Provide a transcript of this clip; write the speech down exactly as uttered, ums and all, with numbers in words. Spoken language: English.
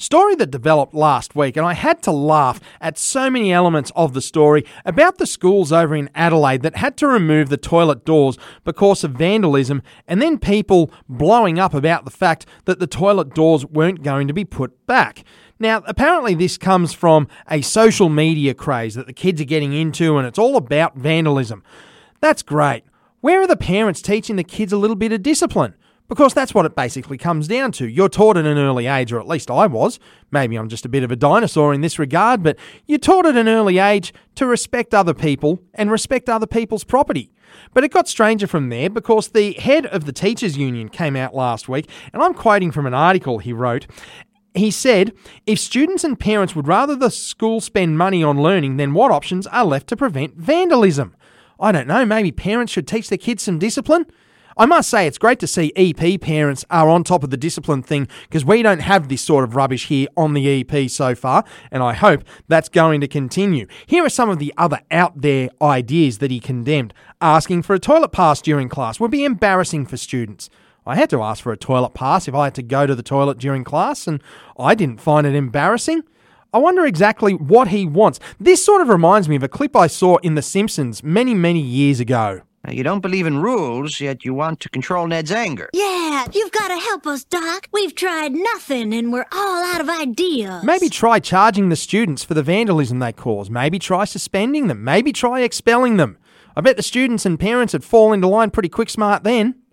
Story that developed last week, and I had to laugh at so many elements of the story about the schools over in Adelaide that had to remove the toilet doors because of vandalism, and then people blowing up about the fact that the toilet doors weren't going to be put back. Now, apparently this comes from a social media craze that the kids are getting into, and it's all about vandalism. That's great. Where are the parents teaching the kids a little bit of discipline? Because that's what it basically comes down to. You're taught at an early age, or at least I was. Maybe I'm just a bit of a dinosaur in this regard, but you're taught at an early age to respect other people and respect other people's property. But it got stranger from there because the head of the Teachers Union came out last week, and I'm quoting from an article he wrote. He said, if students and parents would rather the school spend money on learning, then what options are left to prevent vandalism? I don't know, maybe parents should teach their kids some discipline? I must say it's great to see E P parents are on top of the discipline thing because we don't have this sort of rubbish here on the E P so far, and I hope that's going to continue. Here are some of the other out there ideas that he condemned. Asking for a toilet pass during class would be embarrassing for students. I had to ask for a toilet pass if I had to go to the toilet during class, and I didn't find it embarrassing. I wonder exactly what he wants. This sort of reminds me of a clip I saw in The Simpsons many, many years ago. You don't believe in rules, yet you want to control Ned's anger. Yeah, you've got to help us, Doc. We've tried nothing and we're all out of ideas. Maybe try charging the students for the vandalism they cause. Maybe try suspending them. Maybe try expelling them. I bet the students and parents would fall into line pretty quick smart then.